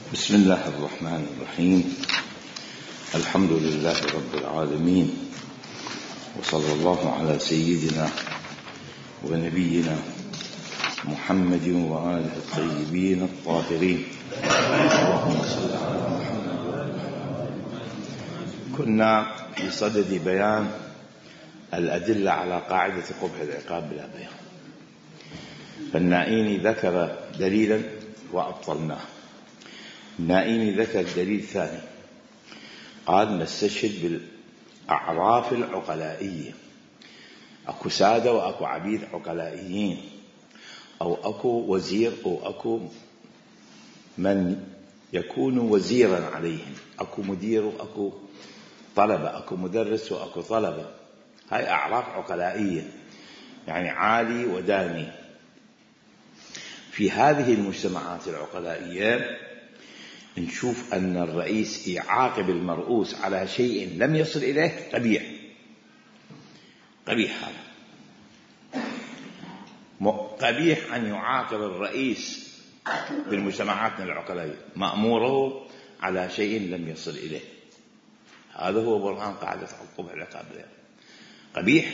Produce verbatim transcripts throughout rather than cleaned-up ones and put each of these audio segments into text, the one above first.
بسم الله الرحمن الرحيم. الحمد لله رب العالمين، وصلى الله على سيدنا ونبينا محمد وآله الطيبين الطاهرين. اللهم صل على محمد. كنا في صدد بيان الأدلة على قاعدة قبح العقاب بلا بيان، فالنائيني ذكر دليلا وأبطلناه. النائيني ذكر دليل ثاني، قال نستشهد بالأعراف العقلائية، أكو سادة وأكو عبيد عقلائيين، أو أكو وزير أو أكو من يكون وزيرا عليهم، أكو مدير وأكو طلبة، أكو مدرس وأكو طلبة. هاي أعراف عقلائية، يعني عالي وداني. في هذه المجتمعات العقلائية نشوف أن الرئيس يعاقب المرؤوس على شيء لم يصل إليه قبيح. قبيح هذا قبيح أن يعاقب الرئيس بالمجتمعات العقلائية مأموره على شيء لم يصل إليه. هذا هو برهان قاعدة قبح العقاب. قبيح.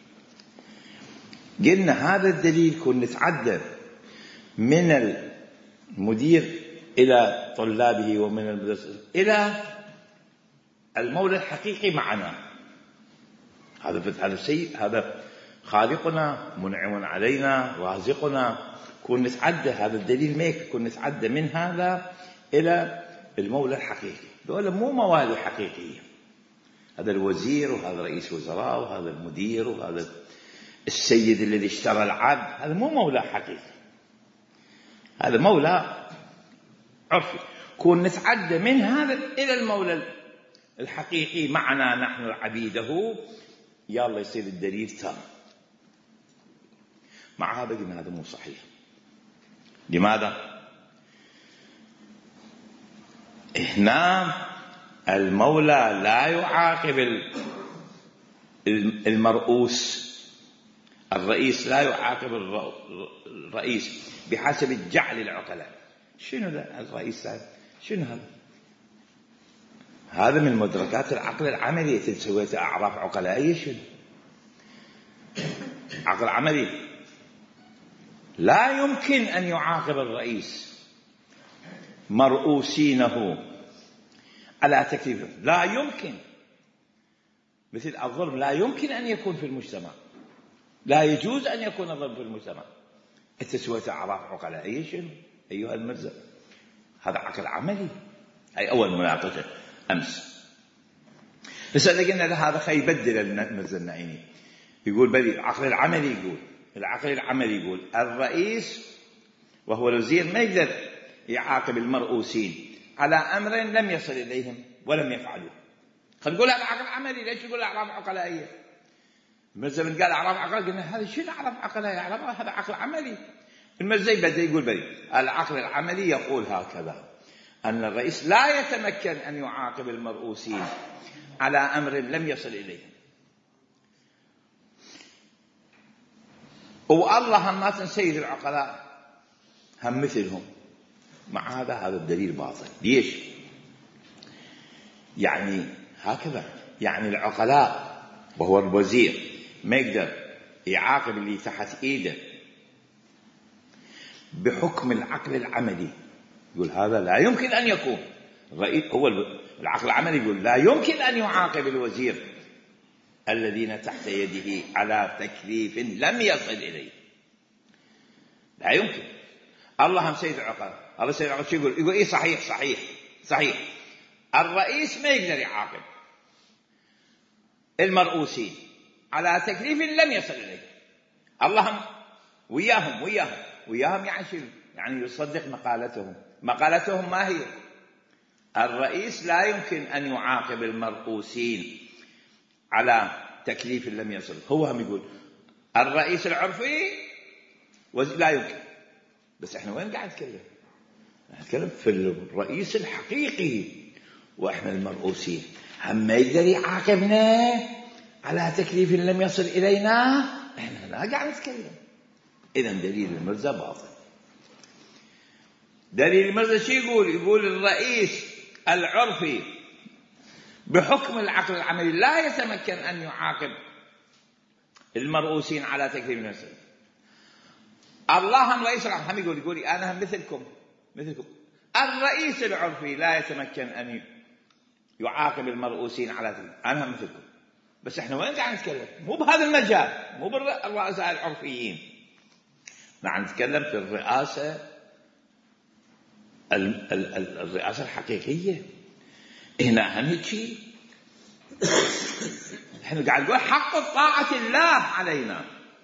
قلنا هذا الدليل كن نتعدى من المدير إلى طلابه، ومن المدرس إلى المولى الحقيقي معنا. هذا هذا الشيء، هذا خالقنا، منعم علينا، رازقنا. كن نتعدى هذا الدليل ميك كن نتعدى من هذا إلى المولى الحقيقي. دول مو موالي حقيقية، هذا الوزير وهذا رئيس وزراء وهذا المدير وهذا السيد الذي اشترى العبد، هذا مو مولى حقيقي، هذا مولى عرفي. كون نتعدى من هذا إلى المولى الحقيقي معنا نحن عبيده، يلا يصير الدليل تام. مع هذا قلنا هذا مو صحيح. لماذا؟ هنا المولى لا يعاقب المرؤوس، الرئيس لا يعاقب الرئيس بحسب الجعل العقلاء. شنو ذا الرئيس؟ شنو هذا؟ هذا من مدركات العقل العملي. تسويت أعراف عقلائية. شنو عقل عملي؟ لا يمكن أن يعاقب الرئيس مرؤوسينه على تكليفه، لا يمكن. مثل الظلم لا يمكن أن يكون في المجتمع، لا يجوز أن يكون الظلم في المجتمع. التسوية أعراف عقلائية. شنو أيها المرزا؟ هذا عقل عملي. أي أول مناقشة أمس. بس إذا قلنا هذا خي يبدل المرزا النائيني، يقول بلي العقل العملي، يقول العقل العملي يقول الرئيس وهو الوزير ما يقدر يعاقب المرؤوسين على أمر لم يصل إليهم ولم يفعلوه. خلينا نقول هذا عقل عملي، ليش يقول أعراف عقلائية؟ المرزا من قال أعراف عقلائية، قلنا هذا شنو أعراف عقلائية؟ هذا عقل عملي. المرزا بدأ يقول بلي العقل العملي يقول هكذا، أن الرئيس لا يتمكن أن يعاقب المرؤوسين على أمر لم يصل إليهم. والله الناس سيد العقلاء هم مثلهم. مع هذا هذا الدليل باطل. ليش؟ يعني هكذا، يعني العقلاء وهو الوزير ما يقدر يعاقب اللي تحت إيده بحكم العقل العملي. يقول هذا لا يمكن أن يكون. الرئيس هو العقل العملي يقول لا يمكن أن يعاقب الوزير الذين تحت يده على تكليف لم يصل إليه. لا يمكن. الله هم سيد العقل. الله سيد العقل شو يقول؟ يقول إيه صحيح صحيح صحيح. الرئيس ما يقدر يعاقب المرؤوسين على تكليف لم يصل إليه. الله هم وياهم وياهم وياهم يعني شنو؟ يعني يصدق مقالتهم. مقالتهم ما هي؟ الرئيس لا يمكن أن يعاقب المرؤوسين على تكليف لم يصل. هو هم يقول الرئيس العرفي لا يمكن. بس احنا وين قاعد نتكلم؟ نتكلم في الرئيس الحقيقي، واحنا المرؤوسين هم ما يقدر يعاقبنا على تكليف لم يصل إلينا. احنا لا قاعد نتكلم. إذن دليل المرزا باطل. دليل المرزا شو يقول؟ يقول الرئيس العرفي بحكم العقل العملي لا يتمكن أن يعاقب المرؤوسين على تكذيب المسألة. الله الرئيس العرفي هم يقول يقول أنا هم مثلكم مثلكم. الرئيس العرفي لا يتمكن أن يعاقب المرؤوسين على تكذيب، أنا هم مثلكم. بس احنا وين قاعد نتكلم؟ مو بهذا المجال، مو بالرؤساء العرفيين، قاعد نتكلم في الرئاسة الرئاسة الحقيقية. هنا هم هيك احنا قاعد نقول حق طاعة الله علينا،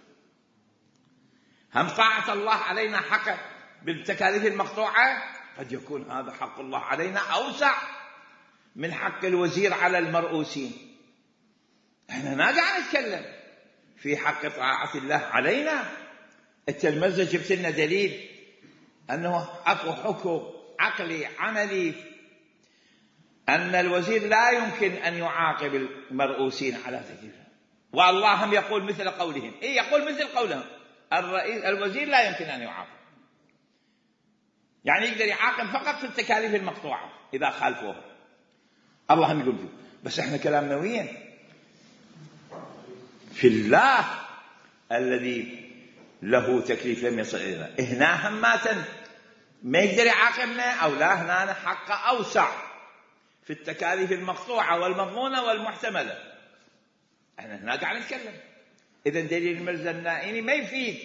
هم طاعة الله علينا حق بالتكاليف المقطوعة، قد يكون هذا حق الله علينا أوسع من حق الوزير على المرؤوسين. احنا هنا قاعد نتكلم في حق طاعة الله علينا. انت المرزا جبت لنا دليل أنه أكو حكم عقلي عملي أن الوزير لا يمكن أن يعاقب المرؤوسين على تكليفهم، والله هم يقول مثل قولهم. إيه يقول مثل قولهم، الرئيس الوزير لا يمكن أن يعاقب، يعني يقدر يعاقب فقط في التكاليف المقطوعة إذا خالفوها. الله هم يقول فيه. بس احنا كلامنا وين؟ في الله الذي له تكليف لم يصل إلينا. هنا هماتن ما يقدر يعاقبنا، أو لا هنا حق أوسع في التكاليف المقطوعة والمضمونة والمحتملة. احنا هنا قاعد نتكلم. إذن دليل المرزا النائني ما يفيد.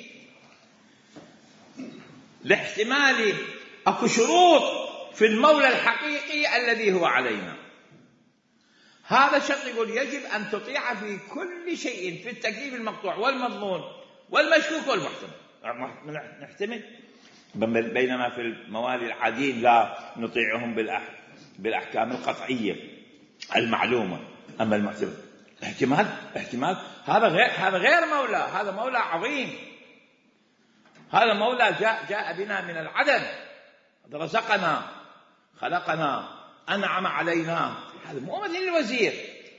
لاحتمال أكو شروط في المولى الحقيقي الذي هو علينا. هذا الشرط يقول يجب أن تطيع في كل شيء في التكليف المقطوع والمضمون والمشكوك والمحتمل. نحتمل، بينما في الموالي العاديين لا نطيعهم بالأحكام القطعية المعلومة. أما المحتمل احتمال احتمال هذا غير هذا غير مولى، هذا مولى عظيم. هذا مولى جاء جاء بنا من العدم، رزقنا خلقنا أنعم علينا. هذا مو مثل الوزير.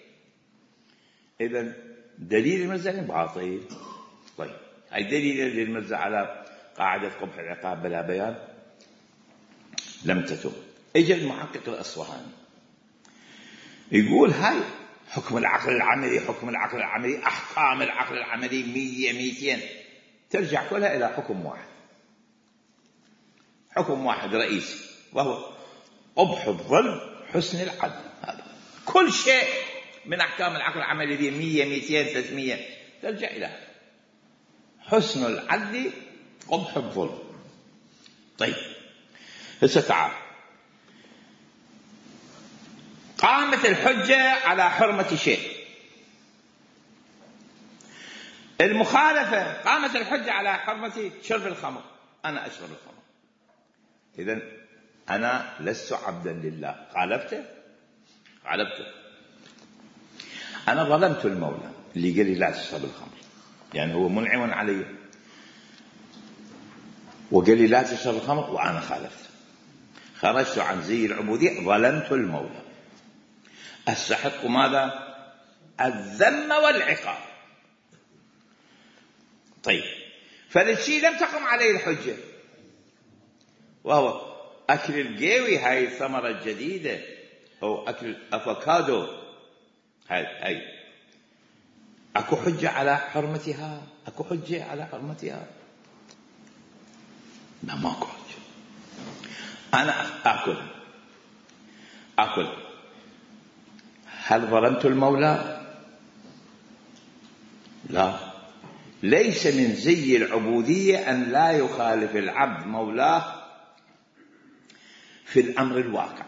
إذن دليل المرزا باطل. طيب هاي دليل المرزا على قاعدة قبح العقاب بلا بيان لم تتم. اجى المحقق الأصفهاني يقول هاي حكم العقل العملي، حكم العقل العملي، أحكام العقل العملي مية ميتين ترجع كلها إلى حكم واحد، حكم واحد رئيسي، وهو قبح الظلم حسن العدل. هذا كل شيء من أحكام العقل العملي دي مية ميتين ثلاثمية ترجع إلى حسن العدل قبح الظلم. طيب هسه تعال، قامت الحجة على حرمة شيء، المخالفة قامت الحجة على حرمة شرب الخمر، أنا أشرب الخمر، إذن أنا لست عبدا لله، خالفته خالفته أنا ظلمت المولى اللي قال لي لا تشرب الخمر، يعني هو منعم علي وقال لي لا تشرب الخمر وأنا خالفت، خرجت عن زي العبودية، ظلمت المولى، أستحق ماذا؟ الذم والعقاب. طيب فالشيء لم تقم عليه الحجة، وهو أكل القيوي، هاي الثمرة الجديدة، أو أكل الأفوكادو، هاي هاي أكو حجة على حرمتها؟ أكو حجة على حرمتها؟ لا ماكو حجة. أنا أكل أكل هل ظلمت المولى؟ لا، ليس من زي العبودية أن لا يخالف العبد مولاه في الأمر الواقع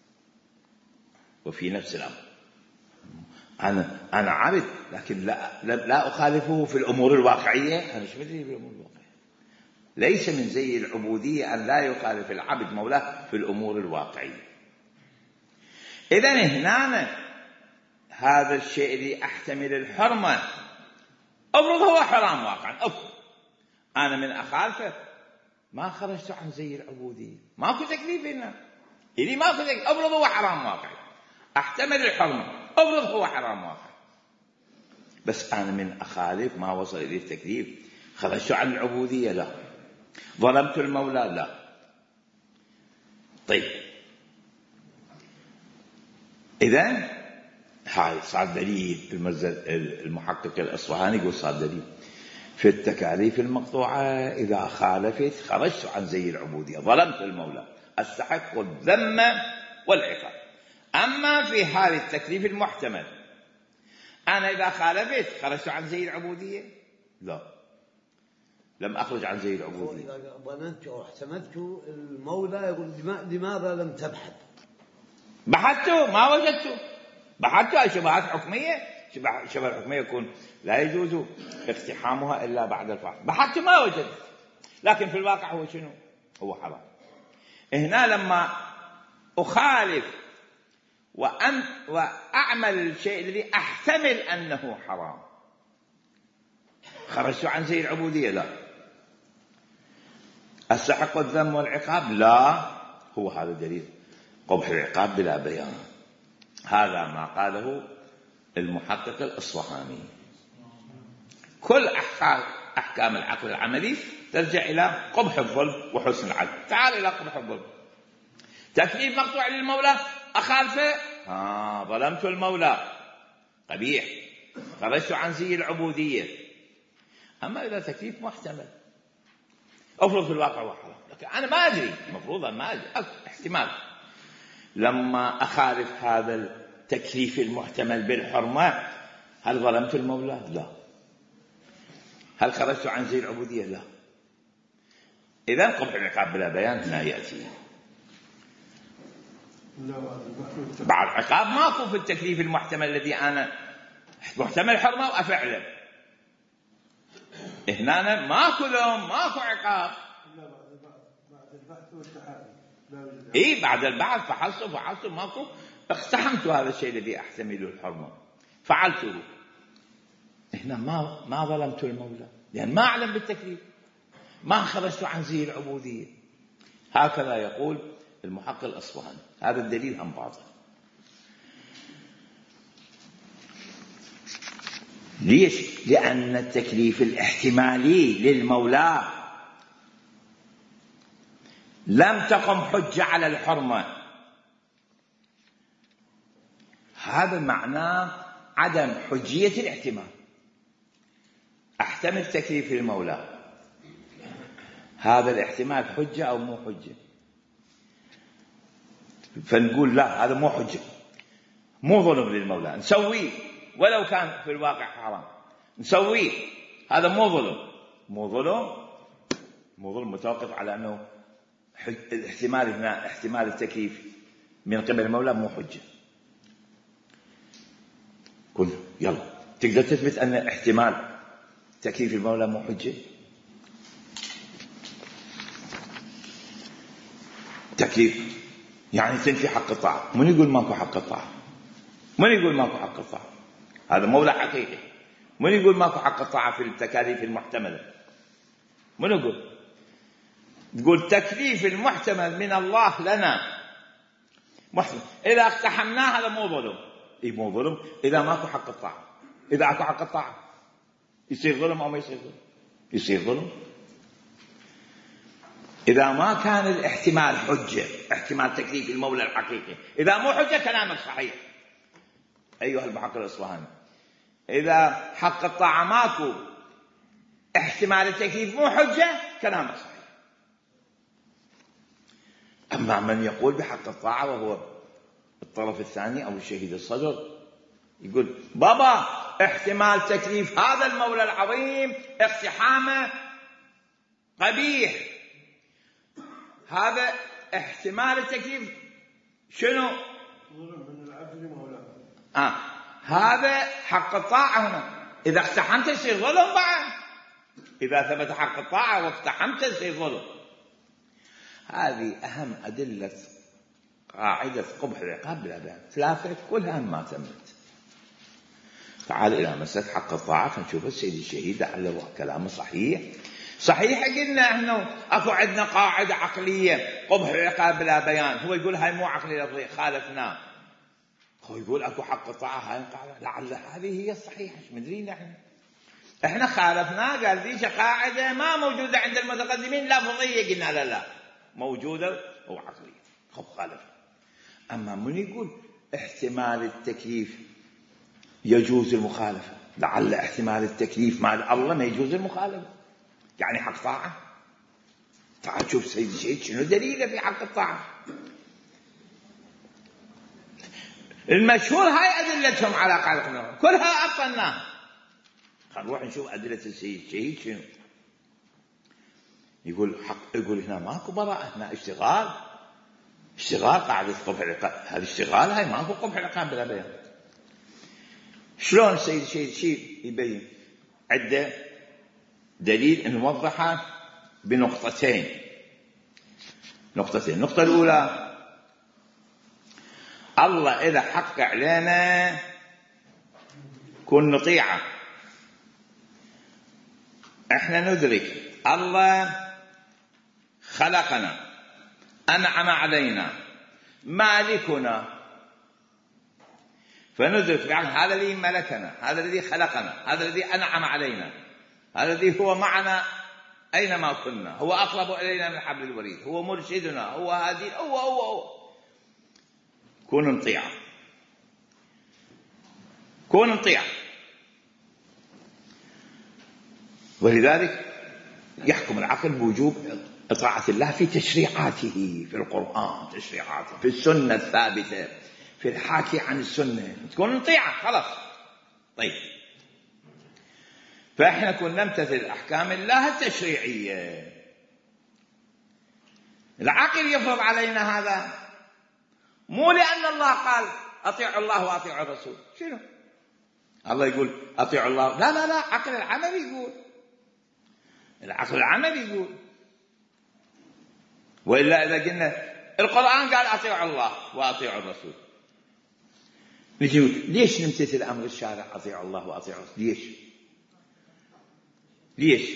وفي نفس الأمر. أنا أنا عبد لكن لا لا أخالفه في الأمور الواقعية. أنا شو بدري بالأمور الواقعية؟ ليس من زي العبودية أن لا يخالف العبد مولاه في الأمور الواقعية. إذن هنا هذا الشيء اللي أحتمل الحرمة أفرض هو حرام واقعا، أفرض أنا من أخالفه ما خرجت عن زي العبودية، ماكو تكليف هنا، إلي ماكو تكليف، أفرض هو حرام واقعي، أحتمل الحرمة، أفرض هو حرام واقعي، بس أنا من أخالف ما وصل إليه التكليف، خرجت عن العبودية لا، ظلمت المولى لا. طيب إذن هاي صار دليل بالمنزل. المحقق الأصفهاني يقول صار دليل في التكاليف المقطوعة إذا خالفت خرجت عن زي العبودية، ظلمت المولى، أستحق الذم والعقاب. أما في حال التكليف المحتمل أنا إذا خالفت خرجت عن زي العبودية؟ لا، لم أخرج عن زي العبودية. إذا ظننت أو احتملت المولى يقول لماذا لم تبحث؟ بحثته ما وجدته، بحثته شبهات حكمية، شبه الحكمية يكون لا يجوز اقتحامها إلا بعد الفحص، بحثته ما وجدت، لكن في الواقع هو شنو؟ هو حرام. هنا لما أخالف وأم وأعمل الشيء الذي أحتمل أنه حرام خرجت عن زي العبودية؟ لا. أستحق الذم والعقاب؟ لا. هو هذا دليل قبح العقاب بلا بيان. هذا ما قاله المحقق الأصفهاني. كل أحكام العقل العملي ترجع إلى قبح الظلم وحسن العدل. تعال إلى قبح الظلم. تكليف مقطوع للمولى أخالفه، آه ظلمت المولى، قبيح، خرجت عن زي العبودية. أما إذا تكليف محتمل أفرض في الواقع وحرام، لكن أنا ما أدري، مفروضا ما أدري، احتمال، لما أخالف هذا التكليف المحتمل بالحرمة هل ظلمت المولى؟ لا. هل خرجت عن زي العبودية؟ لا. إذن قبح العقاب بلا بيان هنا يأتي. بعد عقاب ماكو في التكليف المحتمل الذي أنا محتمل حرمة وأفعله. هنا ماكو لوم، ماكو عقاب. بعد البحث والتحقيق. إيه بعد البحث فحصت وفحصت ماكو، اقتحمت هذا الشيء الذي أحتمله الحرمة فعلته. هنا ما ما ظلمت المولى لأن ما أعلم بالتكليف، ما خرجت عن زي العبودية. هكذا يقول المحقق الأصفهاني. هذا الدليل هم باطل. ليش؟ لأن التكليف الاحتمالي للمولى لم تقم حجة على الحرمة. هذا معناه عدم حجية الاحتمال. احتمل تكليف المولى، هذا الاحتمال حجة أو مو حجة؟ فنقول لا، هذا مو حجة، مو ظلم للمولى، نسويه ولو كان في الواقع حرام، نسويه، هذا مو ظلم. مو ظلم، مو ظلم متوقف على أنه الاحتمال هنا احتمال التكليف من قبل المولى مو حجة. قل يلا تقدر تثبت أن احتمال تكليف المولى مو حجة؟ تكليف يعني تنفي حق الطاعة. من يقول ماكو حق الطاعة؟ من يقول ماكو حق الطاعة؟ هذا مولى حقيقي. من يقول ماكو حق الطاعة في التكاليف المحتملة؟ من يقول؟ تقول تكليف المحتمل من الله لنا محتمل، إذا اقتحمناه هذا مو ظلم. إيه مو ظلم إذا ماكو حق الطاعة. إذا أكو حق الطاعة يصير ظلم أو ما يصير ظلم؟ يصير ظلم. إذا ما كان الاحتمال حجة، احتمال تكليف المولى الحقيقي، إذا مو حجة كلامك صحيح أيها المحقق الأصفهاني. إذا حق الطاعة ماكو احتمال التكليف مو حجة كلامك صحيح. أما من يقول بحق الطاعة وهو الطرف الثاني أو الشهيد الصدر يقول بابا احتمال تكليف هذا المولى العظيم اقتحامه قبيح، هذا احتمال التكليف شنو؟ من العبد لمولاه. آه هذا حق الطاعة. هنا إذا اقتحمت يصير ظلم بعد. إذا ثبت حق الطاعة واقتحمت يصير ظلم. هذه أهم أدلة قاعدة قبح العقاب بلا بيان. ثلاثة كلها ما تمت. تعال إلى مسألة حق الطاعة فنشوف السيد الشهيد على كلامه صحيح. صحيح قلنا إنه أكو عندنا قاعدة عقلية قبح العقاب بلا بيان. هو يقول هاي مو عقلية لفظية خالفناه. هو يقول أكو حق الطاعة هاي القاعدة لعل هذه هي الصحيحة. مش مدرين نحن إحنا خالفناه. قال ذيش قاعدة ما موجودة عند المتقدمين لفظية. قلنا لا لا موجودة وعقلية. خالف. أما من يقول احتمال التكليف يجوز المخالفة، لعل احتمال التكليف مع الله ما يجوز المخالفة، يعني حق طاعة. تعال شوف سيد الشيخ شنو دليله في حق الطاعة. المشهور هاي أدلتهم على خالقنا كلها أبطلناها. خلينا نروح نشوف أدلة السيد الشيخ شنو. يقول حق، يقول هنا ماكو براءة، هنا اشتغال، اشتغال قاعدة قبح العقاب، هذا اشتغال هاي ماكو قبح العقاب بلا بيان. شلون السيد الشيخ يبين؟ عدة دليل نوضحه بنقطتين. نقطتين. النقطة الأولى، الله إذا حق علينا كن نطيعه. احنا ندرك الله خلقنا، أنعم علينا، مالكنا، فندرك يعني هذا الذي ملكنا، هذا الذي خلقنا، هذا الذي أنعم علينا، هذا الذي هو معنا أينما كنا، هو أقرب إلينا من حبل الوريد، هو مرشدنا، هو هادي، هو هو هو كونوا نطيعه، كونوا نطيعه. ولذلك يحكم العقل بوجوب طاعة الله في تشريعاته، في القرآن تشريعاته، في السنة الثابتة، في الحاكي عن السنة، تكون نطيعه خلاص. طيب، فإحنا كنا نمتثل أحكام الله التشريعية. العقل يفرض علينا هذا، مو لأن الله قال أطيعوا الله وأطيعوا الرسول. شنو الله يقول أطيعوا الله؟ لا لا لا، عقل العمل يقول، العقل العمل يقول. وإلا إذا قلنا القرآن قال أطيعوا الله وأطيعوا الرسول، نجي ليش نمتثل أمر الشارع أطيعوا الله وأطيعوا الرسول؟ ليش ليش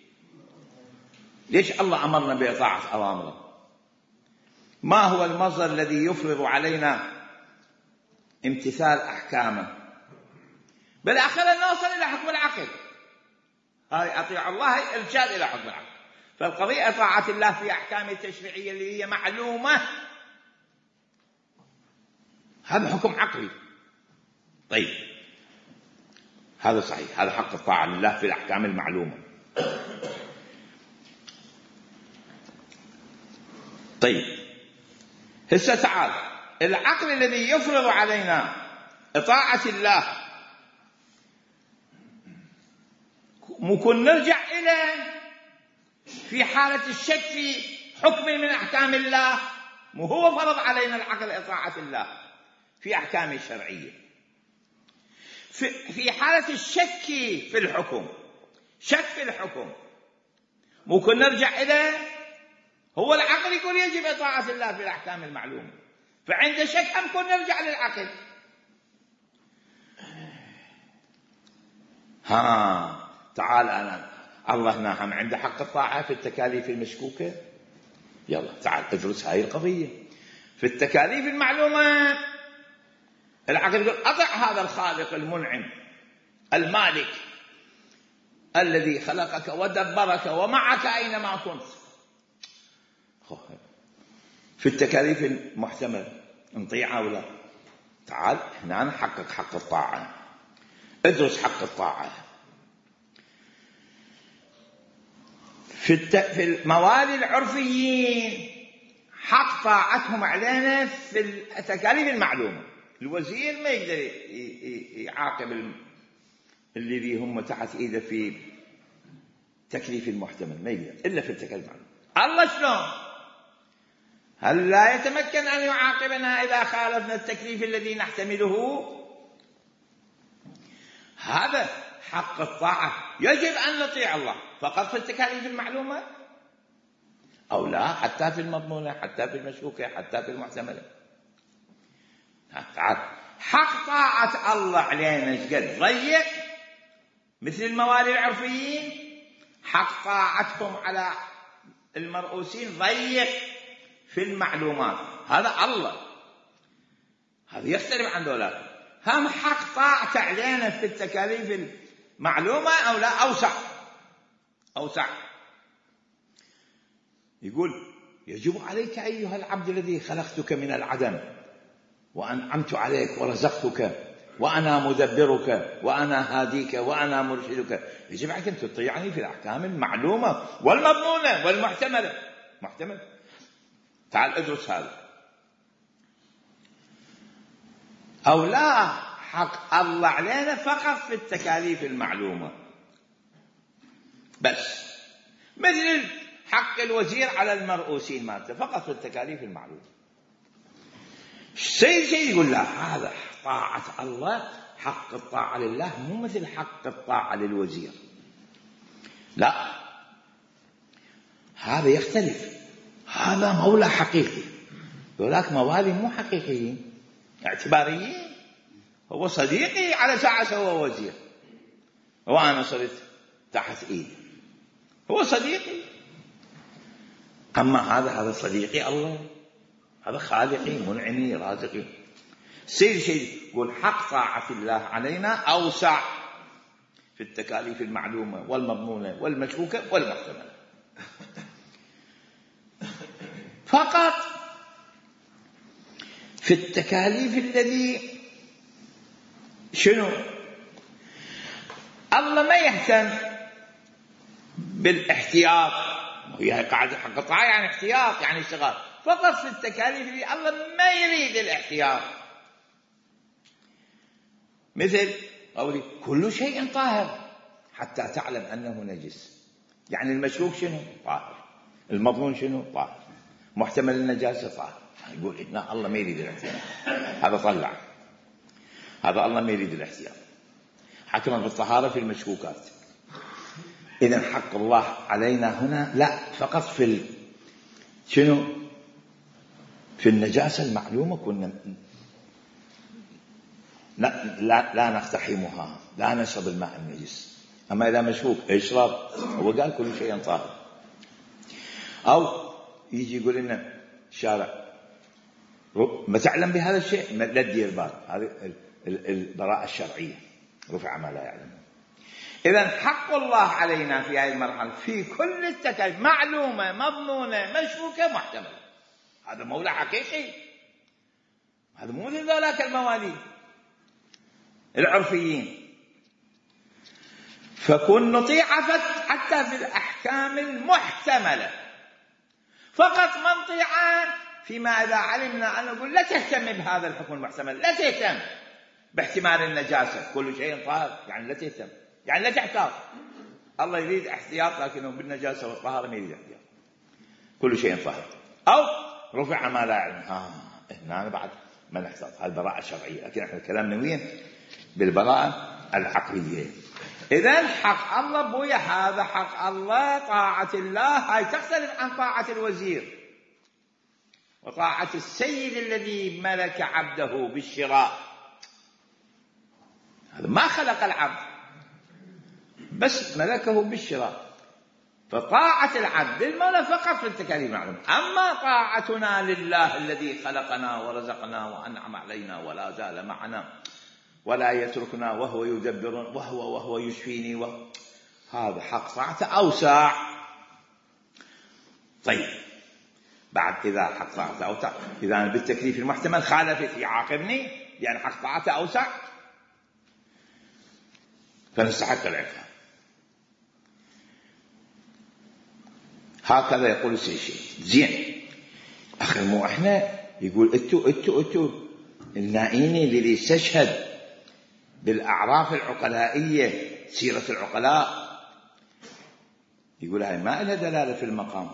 ليش الله أمرنا بإطاعة أوامره؟ ما هو المصدر الذي يفرض علينا امتثال أحكامه؟ بالآخرة نوصل إلى حكم العقل. هاي أطيع الله هي إرشاد إلى حكم العقل. فالقضية طاعة الله في أحكام التشريعية اللي هي معلومة، هذا حكم عقلي. طيب، هذا صحيح، هذا حق الطاعة لله في الأحكام المعلومة. طيب، هسه تعال، العقل الذي يفرض علينا طاعة الله ممكن نرجع إليه في حالة الشك في حكم من أحكام الله. مو هو فرض علينا العقل إطاعة الله في أحكام الشرعية، في حالة الشك في الحكم، شك في الحكم ممكن نرجع إليه. هو العقل يقول يجب إطاعة الله في الأحكام المعلومة، فعند شك ممكن نرجع للعقل. ها تعال، أنا الله ناهم عنده حق الطاعة في التكاليف المشكوكة. يلا تعال ادرس هاي القضية. في التكاليف المعلومة العقل يقول أطع هذا الخالق المنعم المالك الذي خلقك ودبرك ومعك أينما كنت. في التكاليف المحتملة نطيعه ولا؟ تعال هنا نحقق حق الطاعة، ادرس حق الطاعة. في, الت... في الموالي العرفيين حق طاعتهم علينا في التكاليف المعلومة. الوزير ما يقدر يعاقب الذي هم تحت ايده في تكليف المحتمل، ما يقدر الا في التكاليف المعلومة. الله شلون؟ هل لا يتمكن ان يعاقبنا اذا خالفنا التكليف الذي نحتمله؟ هذا حق الطاعة، يجب ان نطيع الله فقط في التكاليف المعلومة او لا، حتى في المضمونة، حتى في المشكوكة، حتى في المحتملة. تعال، حق طاعة الله علينا شقد ضيق مثل الموالي العرفيين، حق طاعتهم على المرؤوسين ضيق في المعلومات. هذا الله، هذا يختلف عن ذولاك. هم حق طاعته علينا في التكاليف المعلومة أو لا؟ أوسع أوسع. يقول يجب عليك أيها العبد الذي خلقتك من العدم وأنعمت عليك ورزقتك وأنا مدبرك وأنا هاديك وأنا مرشدك، يجب عليك أن تطيعني في الأحكام المعلومة والمضمونة والمحتملة. محتمل. تعال ادرس هذا. أو لا حق الله علينا فقط في التكاليف المعلومة بس، مثل حق الوزير على المرؤوسين مالته فقط في التكاليف المعلومة. السيد شيء يقول لا، هذا طاعة الله، حق الطاعة لله مو مثل حق الطاعة للوزير، لا هذا يختلف، هذا مولى حقيقي، ذولاك موالي مو حقيقيين اعتباريين. هو صديقي على ساعة هو وزير وأنا صرت تحت إيدي، هو صديقي. أما هذا هذا صديقي الله، هذا خالقي منعمي رازقي. سير شيء يقول حق طاعة الله علينا أوسع في التكاليف المعلومة والمضمونة والمشكوكة والمحتملة. فقط في التكاليف الذي شنو الله ما يهتم بالاحتياط، وهي قاعدة حق الطاعة يعني احتياط يعني اشتغال، فقط في التكاليف اللي الله ما يريد الاحتياط، مثل قولي كل شيء طاهر حتى تعلم أنه نجس، يعني المشكوك شنو طاهر، المظنون شنو طاهر، محتمل النجاسة طاهر. يقول إن الله ما يريد الاحتياط، هذا طلع، هذا الله ما يريد الاحتياط. حكم بالطهارة في المشكوكات. إذن حق الله علينا هنا لا فقط في ال... شنو في النجاسة المعلومة كنا لا, لا, لا نقتحمها، لا نشرب الماء النجس. أما إذا مشكوك اشرب، هو قال كل شيء طاهر. أو يجي يقول لنا شارع ما تعلم بهذا الشيء لا تدير بال، هذه البراءة الشرعية، رفع ما لا يعلم. إذن حق الله علينا في هذه المرحلة في كل التكاليف معلومة مضمونة مشكوكة محتملة، هذا مولى حقيقي، هذا مو مثل ذلك الموالي العرفيين. فكن نطيع حتى في الأحكام المحتملة، فقط من طيعان فيما إذا علمنا أن نقول لا تهتم بهذا الحكم المحتمل، لا تهتم باحتمال النجاسة، كل شيء طاهر يعني لا تهتم، يعني لا تحتاط. الله يريد احتياط لكنه بالنجاسة والطهارة ما يريد احتياط، كل شيء طاهر. أو رفع ما لا يعلم، آه هنا بعد ما نحتاط، هذه البراءة الشرعية، لكن احنا كلامنا وين بالبراءة العقلية. إذن حق الله بويا، هذا حق الله، طاعة الله هاي تختلف عن طاعة الوزير وطاعة السيد الذي ملك عبده بالشراء. هذا ما خلق العبد بس ملكه بالشراء، فطاعة العبد للمولى فقط في التكاليف المعلومة. أما طاعتنا لله الذي خلقنا ورزقنا وأنعم علينا ولا زال معنا ولا يتركنا وهو يدبر وهو وهو يشفيني وهو، هذا حق طاعته أوسع. طيب بعد إذا حق طاعته أوسع، إذا أنا بالتكليف المحتمل خالفت يعاقبني يعني حق طاعته أوسع، فنستحق العقاب. هكذا يقول السيشي. زين أخي مو إحنا يقول اتو اتو اتو النائيني اللي يستشهد بالأعراف العقلائية سيرة العقلاء، يقول هاي ما لها دلالة في المقام،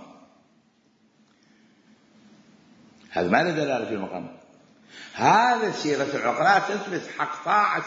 هذا ما له دلالة في المقام. هذا سيرة العقلاء تثبت حق طاعة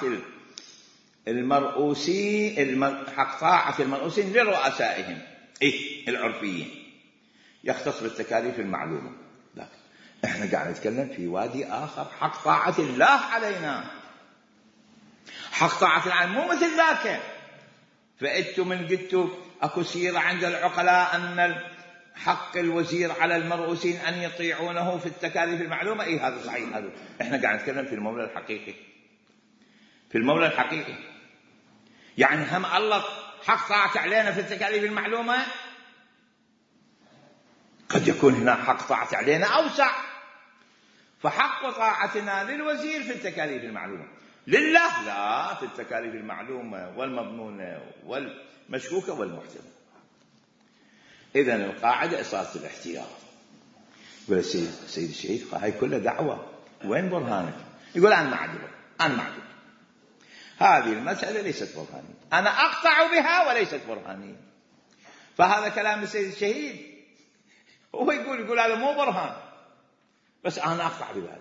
المرؤوسين، حق طاعة المرؤوسين لرؤسائهم إيه العرفيين، يختص بالتكاليف المعلومة. لكن احنا قاعد نتكلم في وادي آخر، حق طاعة الله علينا، حق طاعة العالم مو مثل ذاك. فأنتم من قلتوا أكو سيرة عند العقلاء أن حق الوزير على المرؤوسين أن يطيعونه في التكاليف المعلومة، إيه هذا صحيح. هذا إحنا قاعد نتكلم في المولى الحقيقي، في المولى الحقيقي. يعني هم الله حق طاعة علينا في التكاليف المعلومة قد يكون هنا حق طاعة علينا أوسع، فحق طاعتنا للوزير في التكاليف المعلومة، لله لا في التكاليف المعلومة والمضمونة والمشكوكة والمحتملة. إذن القاعدة أساس الاحتياط. يقول السيد سيد الشهيد هاي كلها دعوة، وين برهانك؟ يقول أنا ما عندي برهان، أنا ما عندي. هذه المسألة ليست برهانية، أنا أقطع بها وليست برهانية. فهذا كلام السيد الشهيد، هو يقول يقول هذا مو برهان، بس أنا أقطع بذلك.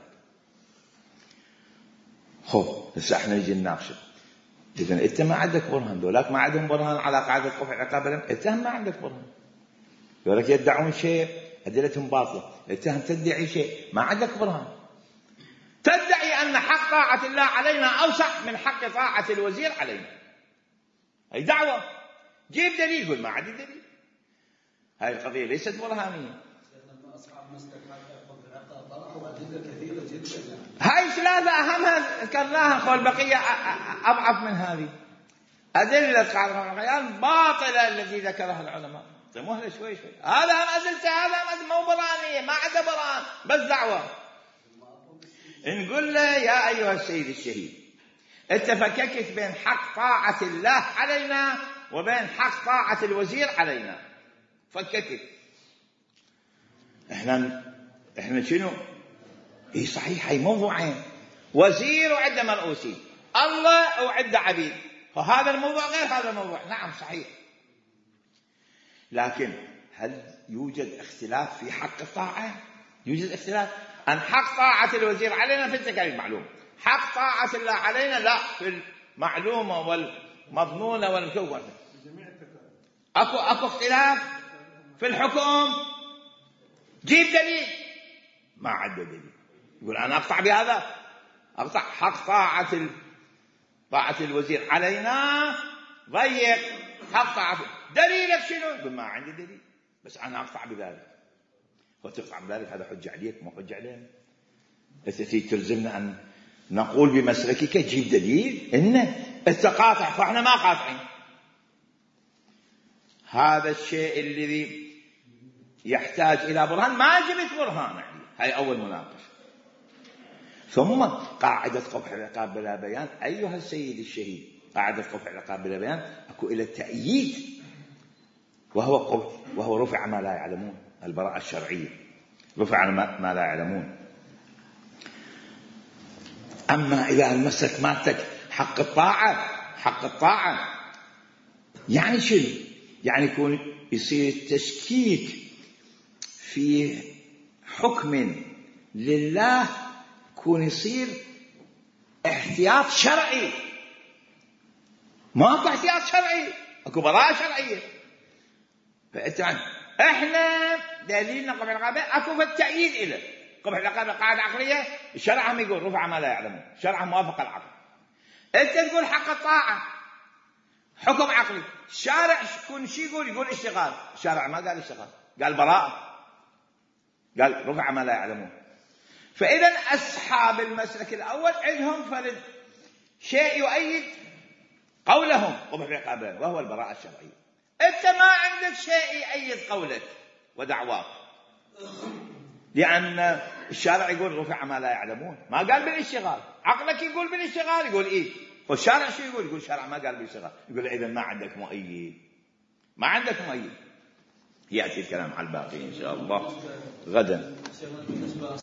خب هسه احنا نجي نناقشه. إذن أنت ما عندك برهان، ذولاك ما عندهم برهان على قاعدة رفع العقاب، أنت ما عندك برهان. ذولاك يدعون شيء أدلتهم باطلة، أنت تدعي شيء ما عندك برهان. تدعي أن حق طاعة الله علينا أوسع من حق طاعة الوزير علينا، هي دعوة. جيب دليل. يقول ما عندي دليل. هاي القضية ليست برهانية. هاي ثلاثة أهمها ذكرناها، خو البقية أضعف من هذه. أدلة قاعدة القيام باطلة التي ذكرها العلماء. مهلة شوي شوي. هذا هم أدلته، هذا مو برهانية، ما عنده برهان، بس دعوة. نقول له يا أيها السيد الشهيد، أنت فككت بين حق طاعة الله علينا وبين حق طاعة الوزير علينا، فككت. إحنا إحنا شنو؟ إيه صحيح، هي موضوعين، وزير وعدة مرؤوسين، الله وعدة عبيد، فهذا الموضوع غير هذا الموضوع. نعم صحيح، لكن هل يوجد اختلاف في حق الطاعة؟ يوجد اختلاف أن حق طاعة الوزير علينا في التكاليف المعلومة، حق طاعة الله علينا لا في المعلومة والمضمونة والمشوهة. أكو أكو اختلاف في الحكم. جيب دليل. ما عنده دليل. يقول أنا أقطع بهذا، أقطع حق طاعة طاعة الوزير علينا، ضيق حق طاعة. دليلك شنو؟ يقول ما عندي دليل، بس أنا أقطع بذلك. وتقطع بذلك هذا حجة عليك، مو حجة علينا. أنت تلزمنا أن نقول بمسلكك جيب دليل إن أنت قاطع، فإحنا ما قاطعين. هذا الشيء الذي يحتاج إلى برهان، ما جبت برهان عليه. هاي أول مناقشة. ثم قاعدة قبح العقاب بلا بيان. أيها السيد الشهيد، قاعدة قبح العقاب بلا بيان أكو إلى التأييد، وهو قبح، وهو رفع ما لا يعلمون، البراءة الشرعية، رفع ما لا يعلمون. أما إذا المسك مالتك حق الطاعة، حق الطاعة يعني شنو؟ يعني يكون يصير تشكيك في حكم لله، يكون يصير احتياط شرعي. ما اكو احتياط شرعي، اكو براءة شرعية. فإنت احنا دليلنا قبح العقاب اكو في التأييد إله. قبح العقاب قاعدة عقلية، الشرع هم يقول رفع ما لا يعلمون، الشرع موافق العقل. انت تقول حق الطاعة حكم عقلي، الشارع يكون شي يقول؟ يقول اشتغال. الشارع ما قال اشتغال، قال براءة، قال رفع ما لا يعلمون. فإذا أصحاب المسلك الأول عندهم فرد شيء يؤيد قولهم قبح العقاب، وهو البراءة الشرعية. أنت ما عندك شيء يؤيد قولك ودعواك، لأن الشارع يقول رفع ما لا يعلمون، ما قال بالاشتغال. عقلك يقول بالاشتغال، يقول إيه، والشارع شو يقول؟ يقول الشارع ما قال بالاشتغال. يقول إذا ما عندك مؤيد، ما عندك مؤيد. يأتي الكلام على الباقي إن شاء الله غدا.